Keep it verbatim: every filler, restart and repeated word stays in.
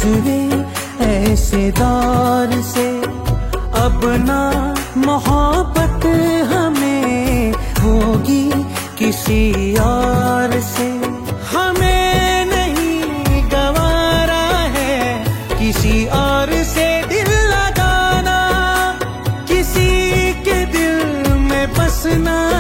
गुजरे ऐसे दौर से, अब ना मोहब्बत हमें होगी किसी और से। हमें नहीं गवारा है किसी और से दिल लगाना, किसी के दिल में बसना।